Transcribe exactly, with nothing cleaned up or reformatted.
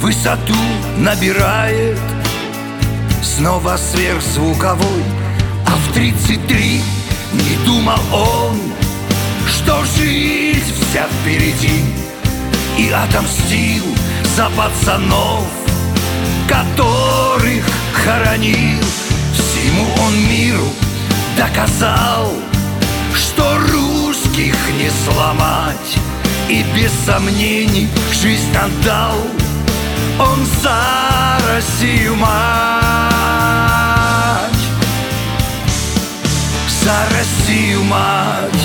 высоту набирает, снова сверхзвуковой. А в тридцать три не думал он, что жизнь вся впереди, и отомстил за пацанов, которых хоронил. Всему он миру доказал, что русских не сломать, и без сомнений жизнь отдал он за Россию мать, за Россию мать.